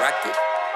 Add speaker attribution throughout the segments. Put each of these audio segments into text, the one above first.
Speaker 1: Rocket.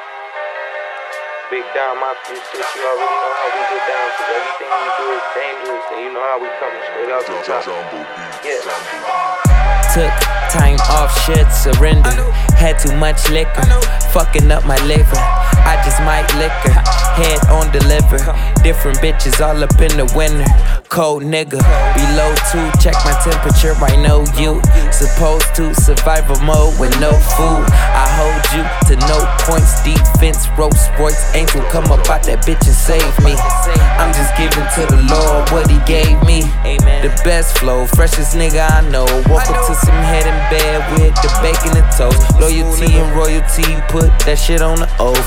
Speaker 2: Big Down Mafia shit, you already know how we get down, cause everything we do is dangerous, and you know how we coming straight out the top. Yeah.
Speaker 3: Took time off, should surrender. Had too much liquor, fucking up my liver. I just might liquor, head on the liver. Different bitches all up in the winter. Cold nigga, below 2, check my temperature, I know you. Supposed to survival mode with no food. I hold you to no points, defense, Rolls Royce. Angel come up out that bitch and save me. I'm just giving to the Lord what he gave me. The best flow, freshest nigga I know. Woke up to some head in bed with the bacon and toast. Loyalty and royalty, put that shit on the oath.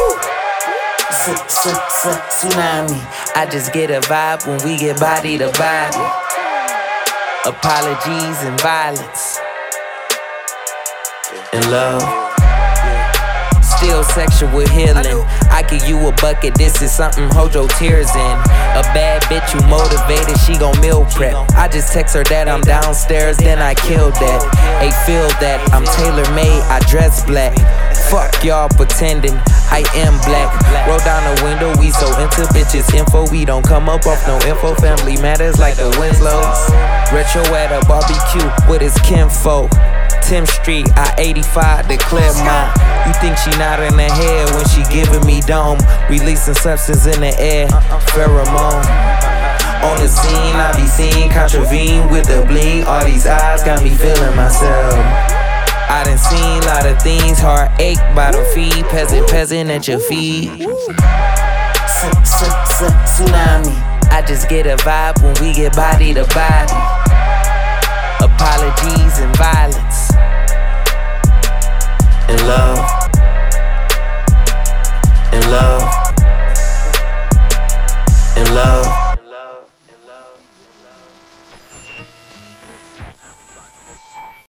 Speaker 3: Tsunami. I just get a vibe when we get body to body. Apologies and violence and love. Still sexual healing. I give you a bucket, this is something hold your tears in. A bad bitch who motivated, she gon' meal prep. I just text her that I'm downstairs, then I killed that. Hey, feel that, I'm tailor-made, I dress black. Fuck y'all pretending, I am black. Roll down the window, we so into bitches info. We don't come up off no info, family matters like the Winslows. Retro at a barbecue with his kinfolk. 10th Street, I-85 to Claremont. You think she not in the head when she giving me dome. Releasing substance in the air, pheromone. On the scene, I be seen, contravene with the bling. All these eyes got me feeling myself. I done seen a lot of things, heart ache by the feet. Peasant at your feet. Tsunami. I just get a vibe when we get body to body. Apologies and violence and love and love and love.